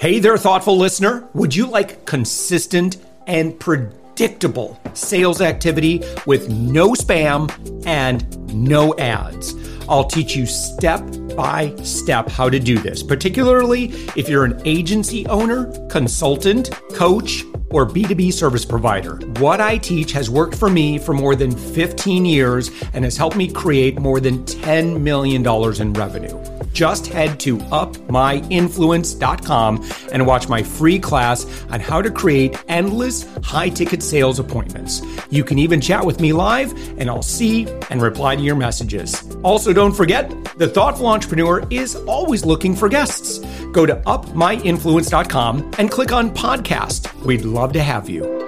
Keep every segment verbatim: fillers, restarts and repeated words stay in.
Hey there, thoughtful listener. Would you like consistent and predictable sales activity with no spam and no ads? I'll teach you step by step how to do this, particularly if you're an agency owner, consultant, coach, or B two B service provider. What I teach has worked for me for more than fifteen years and has helped me create more than ten million dollars in revenue. Just head to up my influence dot com and watch my free class on how to create endless high-ticket sales appointments. You can even chat with me live, and I'll see and reply to your messages. Also, don't forget, the Thoughtful Entrepreneur is always looking for guests. Go to up my influence dot com and click on podcast. We'd love to have you.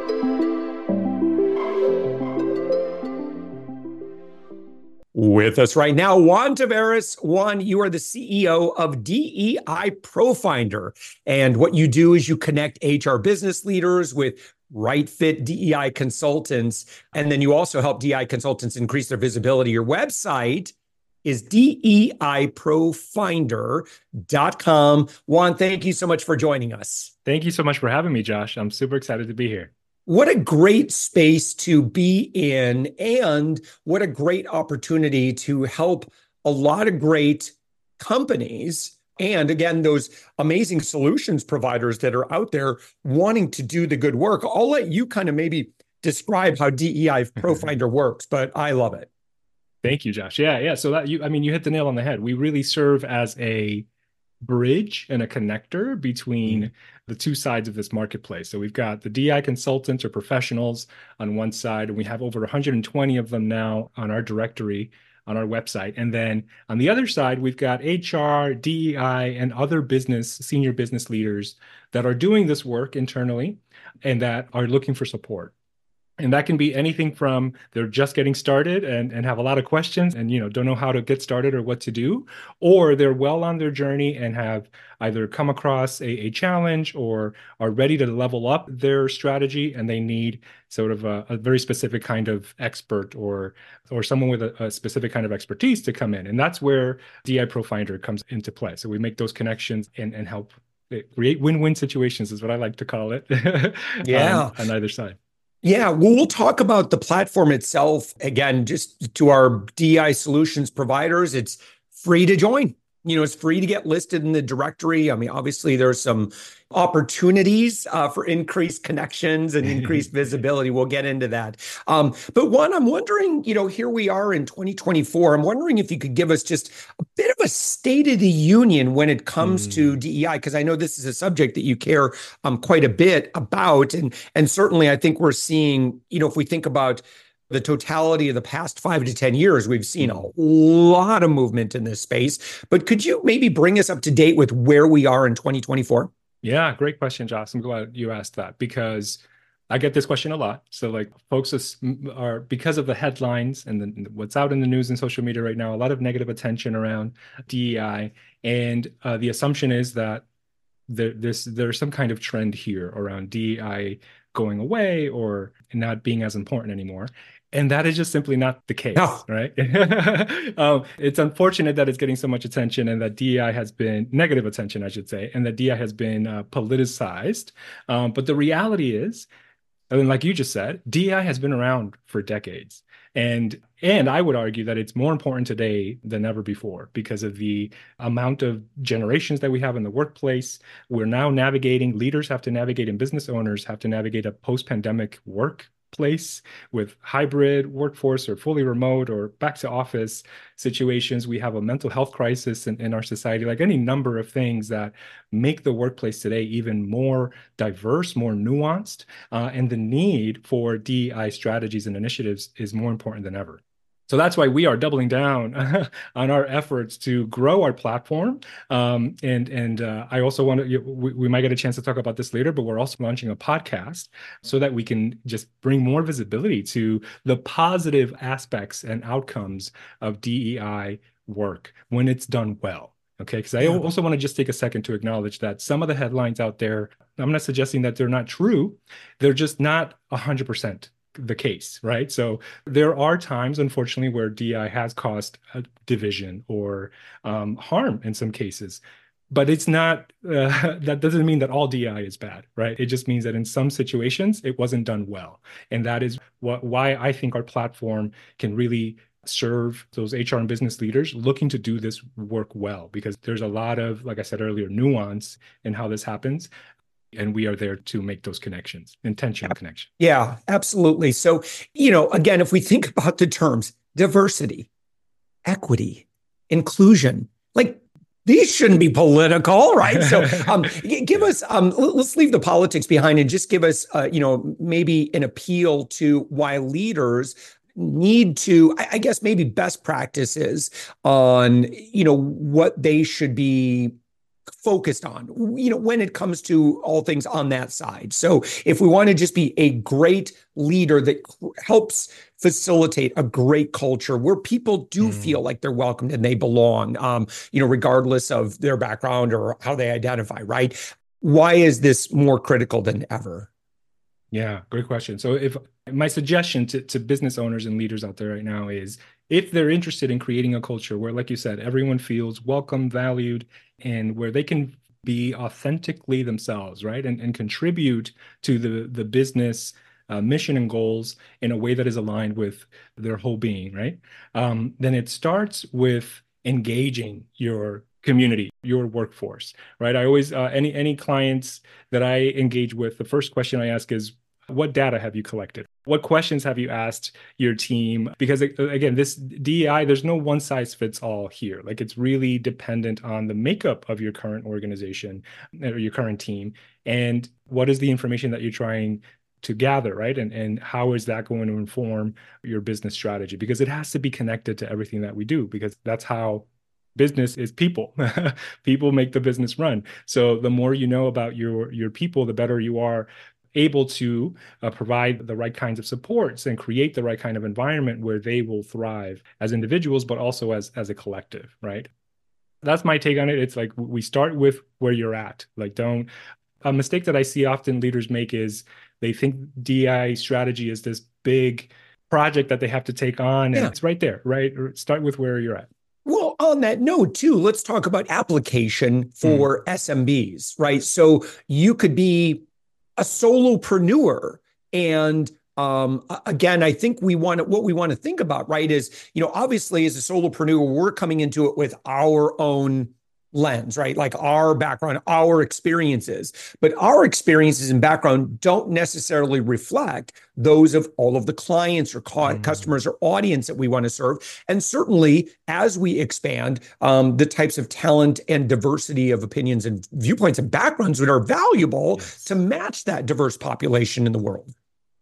With us right now, Juan Taveras. Juan, you are the C E O of D E I ProFinder. And what you do is you connect H R business leaders with right fit D E I consultants. And then you also help D E I consultants increase their visibility. Your website is D E I Profinder dot com. Juan, thank you so much for joining us. Thank you so much for having me, Josh. I'm super excited to be here. What a great space to be in, and what a great opportunity to help a lot of great companies and, again, those amazing solutions providers that are out there wanting to do the good work. I'll let you kind of maybe describe how D E I ProFinder works, but I love it. Thank you, Josh. Yeah, yeah. So that you, I mean, you hit the nail on the head. We really serve as a bridge and a connector between mm-hmm. the two sides of this marketplace. So we've got the D E I consultants or professionals on one side, and we have over one hundred twenty of them now on our directory on our website. And then on the other side, we've got H R, D E I, and other business, senior business leaders that are doing this work internally and that are looking for support. And that can be anything from they're just getting started and, and have a lot of questions and, you know, don't know how to get started or what to do, or they're well on their journey and have either come across a, a challenge or are ready to level up their strategy, and they need sort of a, a very specific kind of expert or or someone with a, a specific kind of expertise to come in. And that's where D E I ProFinder comes into play. So we make those connections and, and help create win-win situations is what I like to call it. Yeah. um, on either side. Yeah, well, we'll talk about the platform itself. Again, just to our D E I solutions providers, it's free to join. You know, it's free to get listed in the directory. I mean, obviously, there's some opportunities uh, for increased connections and increased visibility. We'll get into that. Um, but one, I'm wondering, you know, here we are in twenty twenty-four. I'm wondering if you could give us just a bit of a state of the union when it comes mm. to D E I, because I know this is a subject that you care um, quite a bit about. And, and certainly, I think we're seeing, you know, if we think about the totality of the past five to ten years, we've seen a lot of movement in this space. But could you maybe bring us up to date with where we are in twenty twenty-four? Yeah, great question, Josh. I'm glad you asked that because I get this question a lot. So like folks are, because of the headlines and the, what's out in the news and social media right now, a lot of negative attention around D E I. And uh, the assumption is that there, there's, there's some kind of trend here around D E I going away or not being as important anymore. And that is just simply not the case, no. right? um, it's unfortunate that it's getting so much attention and that D E I has been, negative attention, I should say, and that D E I has been uh, politicized. Um, but the reality is, I mean, like you just said, D E I has been around for decades. And and I would argue that it's more important today than ever before because of the amount of generations that we have in the workplace. We're now navigating, leaders have to navigate and business owners have to navigate a post-pandemic work place with hybrid workforce or fully remote or back to office situations. We have a mental health crisis in, in our society, like any number of things that make the workplace today even more diverse, more nuanced, uh, and the need for D E I strategies and initiatives is more important than ever. So that's why we are doubling down on our efforts to grow our platform. Um, and and uh, I also want to, we, we might get a chance to talk about this later, but we're also launching a podcast so that we can just bring more visibility to the positive aspects and outcomes of D E I work when it's done well. Okay, because I yeah. also want to just take a second to acknowledge that some of the headlines out there, I'm not suggesting that they're not true, they're just not one hundred percent the case, right? So there are times, unfortunately, where D E I has caused a division or um, harm in some cases. but it's not, uh, that doesn't mean that all D E I is bad, right? It just means that in some situations it wasn't done well. And that is what why I think our platform can really serve those H R and business leaders looking to do this work well, because there's a lot of, like I said earlier, nuance in how this happens. And we are there to make those connections, intentional connections. Yeah, absolutely. So, you know, again, if we think about the terms diversity, equity, inclusion, like these shouldn't be political, right? So um, give us, um, let's leave the politics behind and just give us, uh, you know, maybe an appeal to why leaders need to, I guess, maybe best practices on, you know, what they should be focused on, you know, when it comes to all things on that side. So if we want to just be a great leader that helps facilitate a great culture where people do mm. feel like they're welcomed and they belong, um, you know, regardless of their background or how they identify, right? Why is this more critical than ever? Yeah, great question. So if my suggestion to, to business owners and leaders out there right now is, if they're interested in creating a culture where, like you said, everyone feels welcome, valued, and where they can be authentically themselves, right? And, and contribute to the, the business uh, mission and goals in a way that is aligned with their whole being, right? Um, then it starts with engaging your community, your workforce, right? I always, uh, any any clients that I engage with, the first question I ask is, what data have you collected? What questions have you asked your team? Because again, this D E I, there's no one size fits all here. Like, it's really dependent on the makeup of your current organization or your current team. And what is the information that you're trying to gather, right? And, and how is that going to inform your business strategy? Because it has to be connected to everything that we do, because that's how business is. People. People make the business run. So the more you know about your, your people, the better you are able to uh, provide the right kinds of supports and create the right kind of environment where they will thrive as individuals, but also as, as a collective, right? That's my take on it. It's like, we start with where you're at. Like, don't, a mistake that I see often leaders make is they think D E I strategy is this big project that they have to take on. And yeah. It's right there, right? Start with where you're at. Well, on that note, too, let's talk about application for mm. S M Bs, right? So you could be a solopreneur. And um, again, I think we want to, what we want to think about, right, is, you know, obviously as a solopreneur, we're coming into it with our own lens, right? Like our background, our experiences, but our experiences and background don't necessarily reflect those of all of the clients or ca- mm. customers or audience that we want to serve. And certainly as we expand, um, the types of talent and diversity of opinions and viewpoints and backgrounds that are valuable yes. to match that diverse population in the world.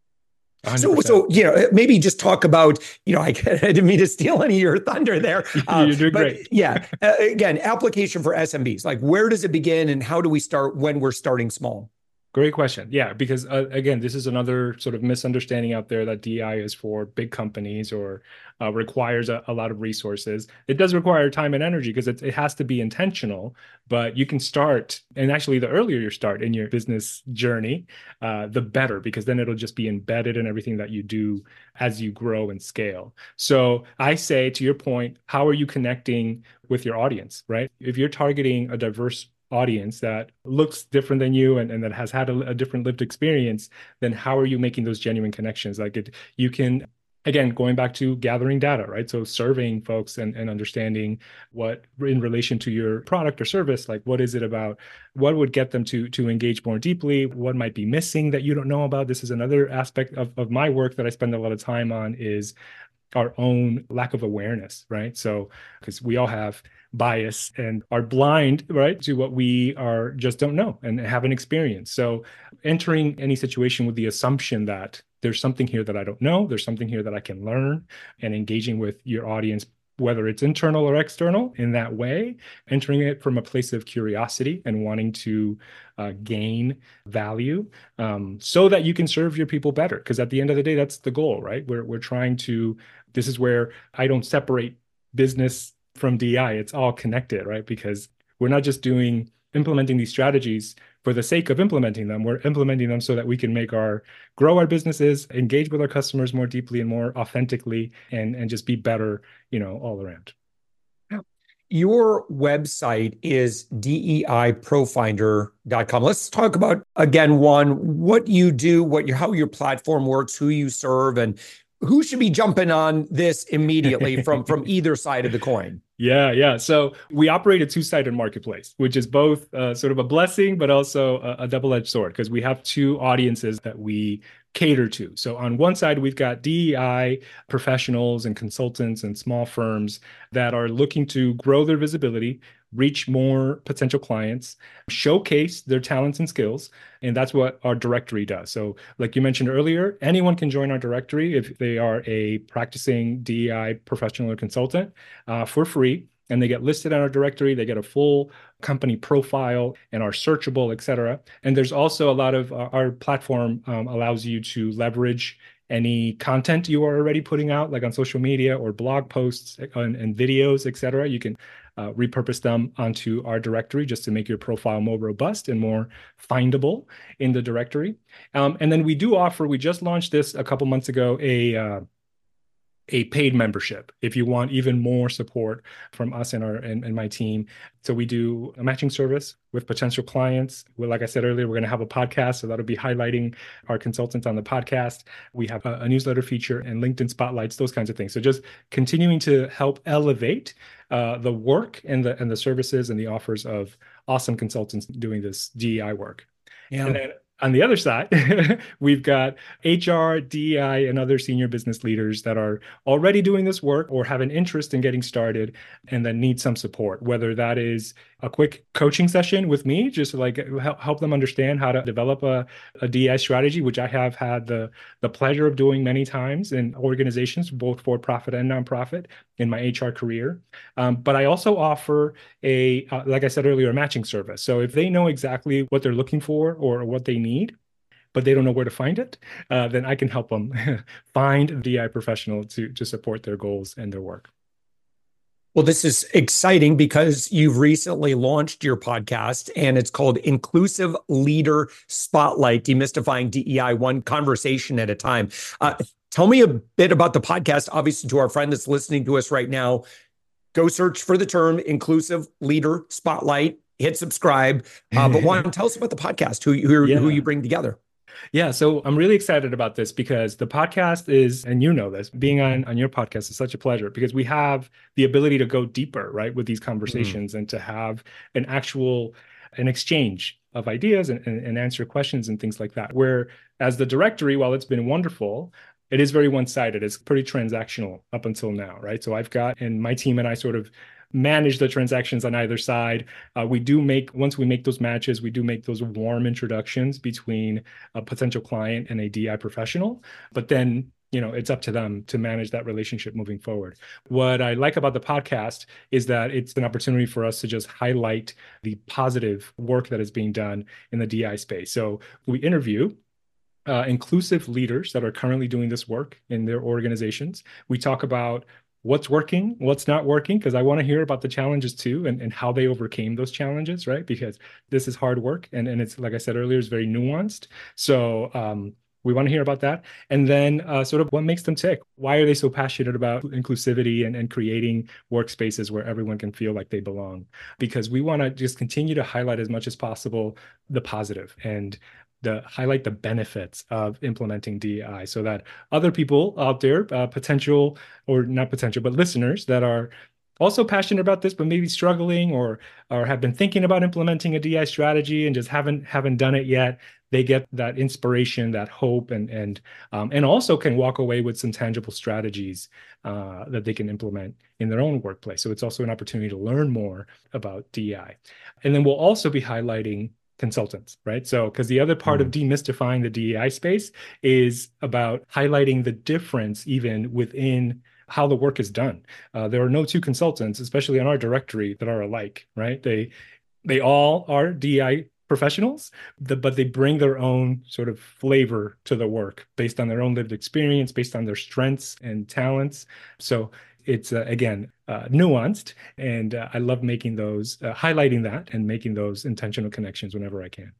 one hundred percent. So, so, you know, maybe just talk about, you know, I, I didn't mean to steal any of your thunder there. Uh, You're doing but great. yeah, uh, again, application for S M Bs, like where does it begin and how do we start when we're starting small? Great question. Yeah, because uh, again, this is another sort of misunderstanding out there that D E I is for big companies or uh, requires a, a lot of resources. It does require time and energy because it, it has to be intentional, but you can start, and actually the earlier you start in your business journey, uh, the better, because then it'll just be embedded in everything that you do as you grow and scale. So I say, to your point, how are you connecting with your audience, right? If you're targeting a diverse audience that looks different than you and, and that has had a, a different lived experience, then how are you making those genuine connections? Like it, you can, again, going back to gathering data, right? So surveying folks and, and understanding what in relation to your product or service, like what is it about, what would get them to, to engage more deeply, what might be missing that you don't know about. This is another aspect of, of my work that I spend a lot of time on, is our own lack of awareness, right? So, because we all have bias and are blind, right, to what we are just don't know and haven't experienced. So entering any situation with the assumption that there's something here that I don't know, there's something here that I can learn, and engaging with your audience, whether it's internal or external, in that way, entering it from a place of curiosity and wanting to uh, gain value um, so that you can serve your people better. Because at the end of the day, that's the goal, right? We're, we're trying to, this is where I don't separate business from D E I. It's all connected, right? Because we're not just doing, implementing these strategies for the sake of implementing them. We're implementing them so that we can make our, grow our businesses, engage with our customers more deeply and more authentically, and, and just be better, you know, all around. Your website is D E I profinder dot com. Let's talk about, again, one, what you do, what your, how your platform works, who you serve, and who should be jumping on this immediately from, from either side of the coin. Yeah, yeah. So we operate a two-sided marketplace, which is both uh, sort of a blessing, but also a, a double-edged sword, because we have two audiences that we cater to. So on one side, we've got D E I professionals and consultants and small firms that are looking to grow their visibility, reach more potential clients, showcase their talents and skills. And that's what our directory does. So like you mentioned earlier, anyone can join our directory if they are a practicing D E I professional or consultant uh, for free. And they get listed on our directory. They get a full company profile and are searchable, et cetera. And there's also a lot of uh, our platform um, allows you to leverage any content you are already putting out, like on social media or blog posts and, and videos, et cetera. You can uh, repurpose them onto our directory just to make your profile more robust and more findable in the directory. Um, and then we do offer, we just launched this a couple months ago, a uh, a paid membership if you want even more support from us and our and, and my team. So we do a matching service with potential clients. Well, like I said earlier, we're going to have a podcast, so that'll be highlighting our consultants on the podcast. We have a, a newsletter feature and LinkedIn spotlights, those kinds of things. So just continuing to help elevate uh, the work and the and the services and the offers of awesome consultants doing this D E I work. Yeah. And then on the other side, we've got H R, D E I, and other senior business leaders that are already doing this work or have an interest in getting started and then need some support, whether that is a quick coaching session with me, just to like help them understand how to develop a, a D E I strategy, which I have had the, the pleasure of doing many times in organizations, both for-profit and nonprofit in my H R career. Um, but I also offer a, uh, like I said earlier, a matching service. So if they know exactly what they're looking for or what they need, but they don't know where to find it, uh, then I can help them find a D E I professional to, to support their goals and their work. Well, this is exciting because you've recently launched your podcast and it's called Inclusive Leader Spotlight, Demystifying D E I One Conversation at a Time. Uh, tell me a bit about the podcast. Obviously, to our friend that's listening to us right now, go search for the term Inclusive Leader Spotlight, hit subscribe. Uh, but Juan, tell us about the podcast, who, who, yeah. who you bring together. Yeah, so I'm really excited about this because the podcast is, and you know this, being on, on your podcast is such a pleasure because we have the ability to go deeper, right, with these conversations mm. and to have an actual, an exchange of ideas and, and, and answer questions and things like that. Where as the directory, while it's been wonderful, it is very one-sided. It's pretty transactional up until now, right? So I've got, and my team and I sort of manage the transactions on either side. Uh, we do make, once we make those matches, we do make those warm introductions between a potential client and a D E I professional. But then, you know, it's up to them to manage that relationship moving forward. What I like about the podcast is that it's an opportunity for us to just highlight the positive work that is being done in the D E I space. So we interview uh, inclusive leaders that are currently doing this work in their organizations. We talk about what's working, what's not working, because I want to hear about the challenges too and, and how they overcame those challenges, right? Because this is hard work. And, and it's, like I said earlier, it's very nuanced. So um, we want to hear about that. And then uh, sort of what makes them tick. Why are they so passionate about inclusivity and, and creating workspaces where everyone can feel like they belong? Because we want to just continue to highlight as much as possible the positive and the highlight the benefits of implementing D E I so that other people out there, uh, potential or not potential, but listeners that are also passionate about this, but maybe struggling or or have been thinking about implementing a D E I strategy and just haven't haven't done it yet, they get that inspiration, that hope, and and um, and also can walk away with some tangible strategies uh, that they can implement in their own workplace. So it's also an opportunity to learn more about D E I. And then we'll also be highlighting consultants, right? So, because the other part mm-hmm. of demystifying the D E I space is about highlighting the difference even within how the work is done. Uh, there are no two consultants, especially on our directory, that are alike, right? They they all are D E I professionals, but they bring their own sort of flavor to the work based on their own lived experience, based on their strengths and talents. So it's, uh, again, uh, nuanced, and uh, I love making those, uh, highlighting that and making those intentional connections whenever I can.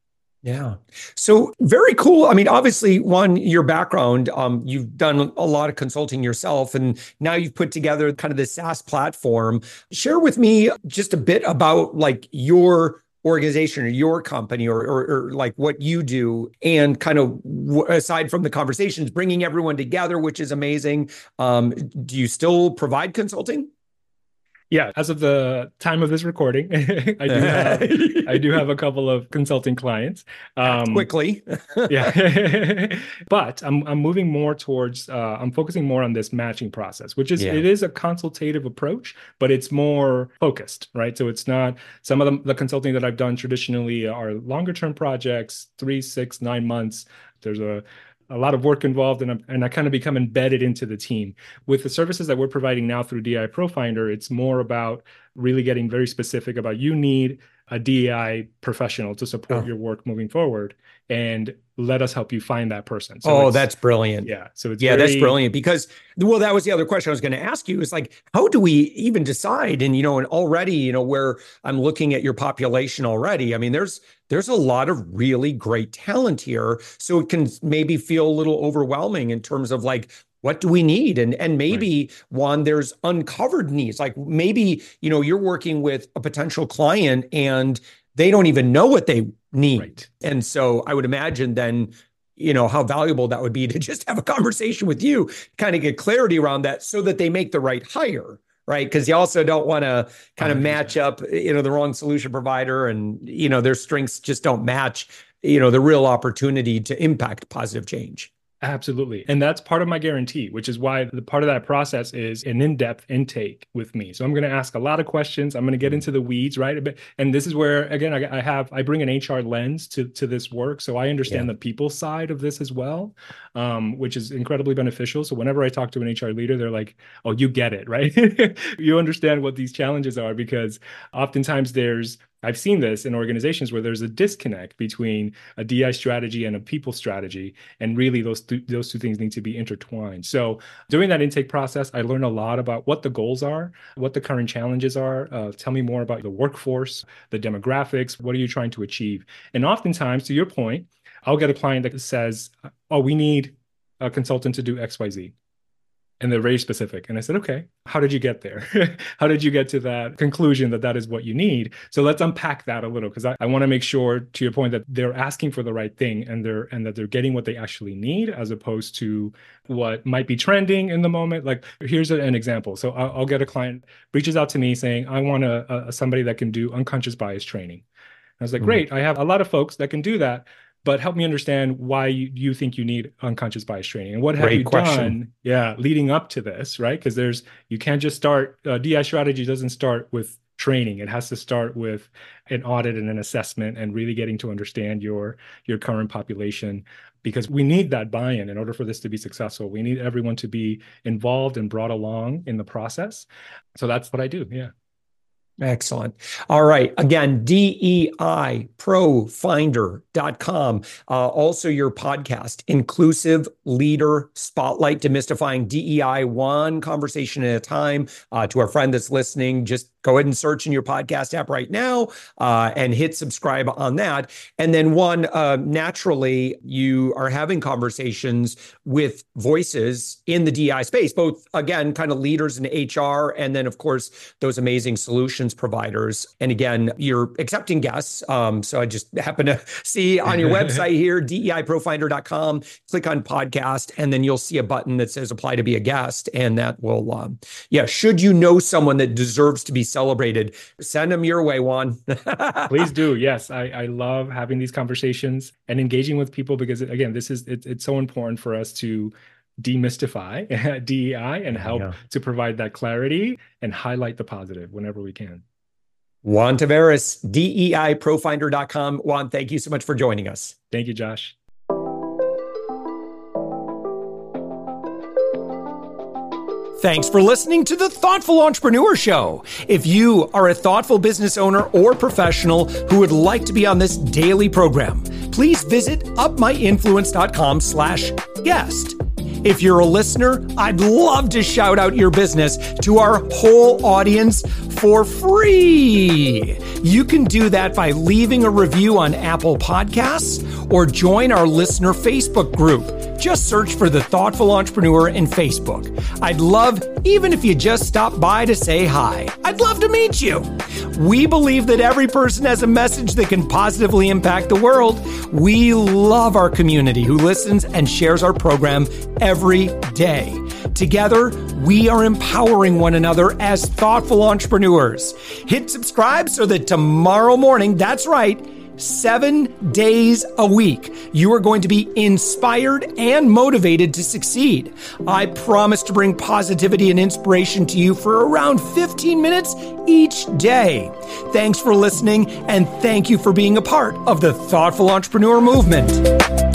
Yeah. So very cool. I mean, obviously, one, your background, um, you've done a lot of consulting yourself, and now you've put together kind of this SaaS platform. Share with me just a bit about like your organization or your company or, or, or like what you do, and kind of w- aside from the conversations, bringing everyone together, which is amazing. Um, do you still provide consulting? Yeah, as of the time of this recording, I do have I do have a couple of consulting clients. Um, quickly. yeah. But I'm I'm moving more towards uh, I'm focusing more on this matching process, which is yeah. it is a consultative approach, but it's more focused, right? So it's not some of the, the consulting that I've done traditionally are longer term projects, three, six, nine months. There's a a lot of work involved, and, and I kind of become embedded into the team. With the services that we're providing now through D E I ProFinder, it's more about really getting very specific about you need a D E I professional to support oh. your work moving forward, and let us help you find that person. So oh, that's brilliant. Yeah. So it's yeah, very... that's brilliant, because, well, that was the other question I was going to ask you is like, how do we even decide? And, you know, and already, you know, where I'm looking at your population already, I mean, there's, there's a lot of really great talent here. So it can maybe feel a little overwhelming in terms of like, what do we need? And and maybe right. one, there's uncovered needs. Like maybe, you know, you're working with a potential client and they don't even know what they need. Right. And so I would imagine then, you know, how valuable that would be to just have a conversation with you, kind of get clarity around that so that they make the right hire. Right. Because you also don't want to kind of match up, you know, the wrong solution provider, and, you know, their strengths just don't match, you know, the real opportunity to impact positive change. Absolutely. And that's part of my guarantee, which is why the part of that process is an in-depth intake with me. So I'm going to ask a lot of questions. I'm going to get into the weeds, right? And this is where, again, I, I have, I bring an H R lens to, to this work. So I understand yeah. the people side of this as well, um, which is incredibly beneficial. So whenever I talk to an H R leader, they're like, oh, you get it, right? You understand what these challenges are, because oftentimes there's, I've seen this in organizations where there's a disconnect between a D I strategy and a people strategy. And really those, th- those two things need to be intertwined. So during that intake process, I learned a lot about what the goals are, what the current challenges are. Uh, tell me more about the workforce, the demographics. What are you trying to achieve? And oftentimes, to your point, I'll get a client that says, oh, we need a consultant to do X Y Z. And they're very specific. And I said, okay, how did you get there? How did you get to that conclusion that that is what you need? So let's unpack that a little, because I, I want to make sure, to your point, that they're asking for the right thing, and they're and that they're getting what they actually need, as opposed to what might be trending in the moment. Like, here's a, an example. So I'll, I'll get a client reaches out to me saying, I want a, a somebody that can do unconscious bias training. I was like, mm-hmm. great, I have a lot of folks that can do that, but help me understand why you, you think you need unconscious bias training, and what have Great you question. done, yeah, leading up to this, right? Because there's, you can't just start, uh, D I strategy doesn't start with training. It has to start with an audit and an assessment, and really getting to understand your, your current population, because we need that buy-in in order for this to be successful. We need everyone to be involved and brought along in the process. So that's what I do, yeah. Excellent. All right. Again, D E I Profinder dot com. Uh, also your podcast, Inclusive Leader Spotlight, Demystifying D E I one conversation at a time. Uh, to our friend that's listening, just go ahead and search in your podcast app right now uh, and hit subscribe on that. And then one, uh, naturally, you are having conversations with voices in the D E I space, both, again, kind of leaders in H R, and then, of course, those amazing solutions providers. And again, you're accepting guests. Um, so I just happen to see on your website here, D E I Profinder dot com, click on podcast, and then you'll see a button that says apply to be a guest. And that will, um, yeah, should you know someone that deserves to be celebrated, send them your way, Juan. Please do. Yes. I, I love having these conversations and engaging with people, because again, this is, it, it's so important for us to demystify D E I and help yeah. to provide that clarity and highlight the positive whenever we can. Juan Taveras, D E I Profinder dot com. Juan, thank you so much for joining us. Thank you, Josh. Thanks for listening to the Thoughtful Entrepreneur Show. If you are a thoughtful business owner or professional who would like to be on this daily program, please visit upmyinfluence.com slash guest. If you're a listener, I'd love to shout out your business to our whole audience for free. You can do that by leaving a review on Apple Podcasts or join our listener Facebook group. Just search for The Thoughtful Entrepreneur in Facebook. I'd love, even if you just stop by to say hi, I'd love to meet you. We believe that every person has a message that can positively impact the world. We love our community who listens and shares our program every day. Together, we are empowering one another as thoughtful entrepreneurs. Hit subscribe so that tomorrow morning, that's right, seven days a week, you are going to be inspired and motivated to succeed. I promise to bring positivity and inspiration to you for around fifteen minutes each day. Thanks for listening, and thank you for being a part of the Thoughtful Entrepreneur Movement.